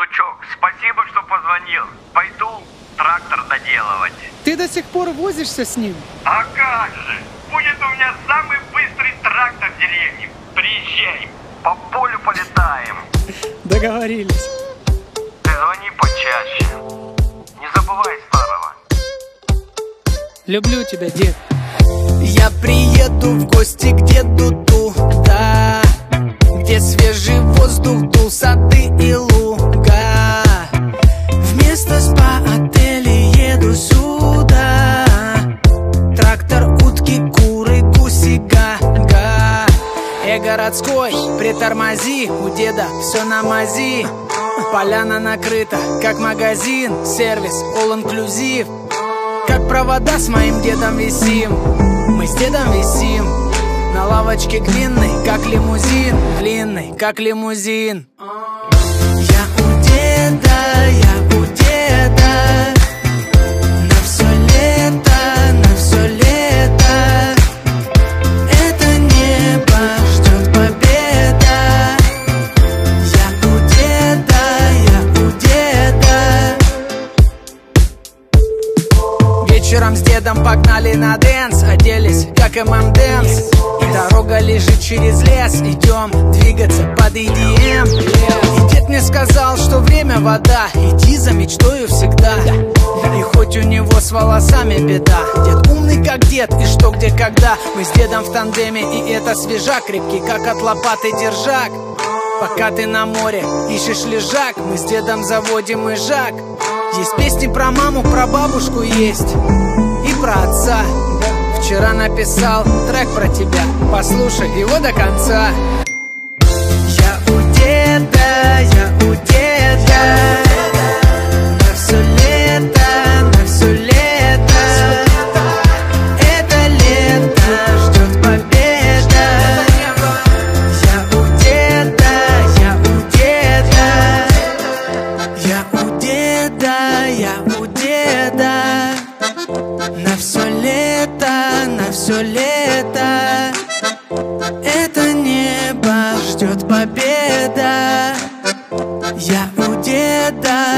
внучок, спасибо, что позвонил. Пойду трактор доделывать. Ты до сих пор возишься с ним? А как же? Будет у меня самый быстрый трактор в деревне. Приезжай, по полю полетаем. Договорились. Ты звони почаще. Не забывай старого. Люблю тебя, дед. Я приеду в гости к деду туда, где свежий воздух дул, сады и луга. Вместо спа-отеля еду сюда. Трактор, утки, куры, гуси, га-га. Городской, притормози, у деда все на мази. Поляна накрыта, как магазин, сервис all-inclusive. Как провода с моим дедом висим, мы с дедом висим на лавочке длинной, как лимузин, длинный, как лимузин. Я у деда, я у деда, на все лето, на все лето. Это небо ждет победа. Я у деда, я у деда. Вечером с дедом погнали на дэнс, оделись как ММ-дэнс. Дорога лежит через лес, идем двигаться под EDM. И дед мне сказал, что время вода, иди за мечтою всегда. И хоть у него с волосами беда, дед умный как дед, и что, где, когда. Мы с дедом в тандеме, и это свежак, крепкий как от лопаты держак. Пока ты на море ищешь лежак, мы с дедом заводим ижак. Есть песни про маму, про бабушку есть и про отца. Вчера написал трек про тебя, послушай его до конца. Я у деда, я у деда, на все лето, на все лето. Это лето ждет победа. Я у деда, я у деда, я у деда, я у деда. На все лето, на все лето. Это небо ждет победа. Я у деда,